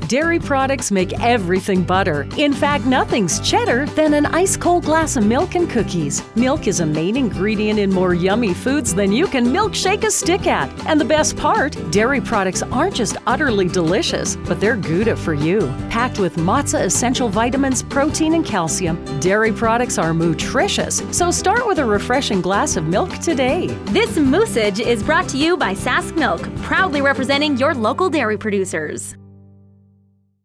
Dairy products make everything butter. In fact, nothing's cheddar than an ice-cold glass of milk and cookies. Milk is a main ingredient in more yummy foods than you can milkshake a stick at. And the best part, dairy products aren't just utterly delicious, but they're Gouda for you. Packed with Matza essential vitamins, protein, and calcium, dairy products are nutritious. So start with a refreshing glass of milk today. This Moosage is brought to you by Sask Milk, proudly representing your local dairy producers.